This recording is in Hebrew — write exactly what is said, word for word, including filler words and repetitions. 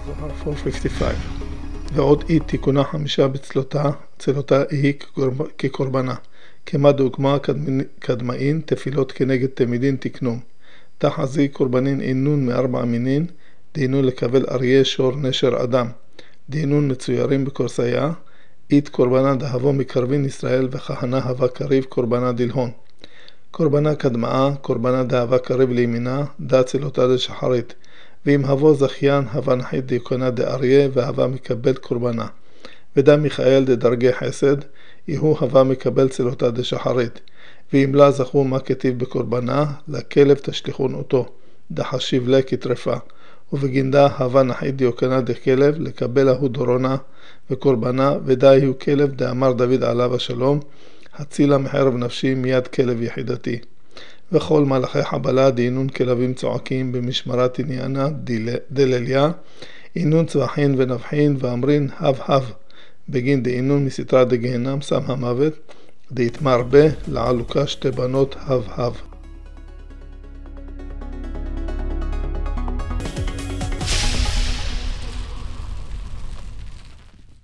זוהר ארבע חמש חמש. ועוד אי תיקונה חמישה בצלותה, צלותה היא כקורבנה. כמה דוגמה קדמאין, תפילות כנגד תמידין תקנום. תחזי קורבנין אינון מארבע מינין, דהינון לקבל אריה, שור, נשר, אדם. דהינון מצוירים בקורסיה, אית קורבנה דהבו מקרבין ישראל וכהנה הווה קריב קורבנה דלהון. קורבנה קדמאה, קורבנה דהבה קריב לימינה, דה צלותה דשחרית. ואם הבו זכיין הווה נחית דיוקנה דאריה והווה מקבל קורבנה. ודה מיכאל דדרגי חסד, יהו הווה מקבל צלותה דשחרית. ואם לה זכו מה כתיב בקורבנה, לכלב תשליחון אותו, דחשיב לה כטרפה. ובגינדה הווה נחית דיוקנה דכלב, לקבל ההוא דורונה וקורבנה, ודה יהו כלב דאמר דוד עליו השלום, הצילה מחרב נפשי מיד כלב יחידתי. וכל מלאכי חבלה דהינון כלבים צועקים במשמרת עניינה דלליה, אינון צבחין ונבחין ואמרין הב הב, בגין דהינון מסתרה דגהנם שם המוות, דהתמר בה לעלוקה שתי בנות הב הב.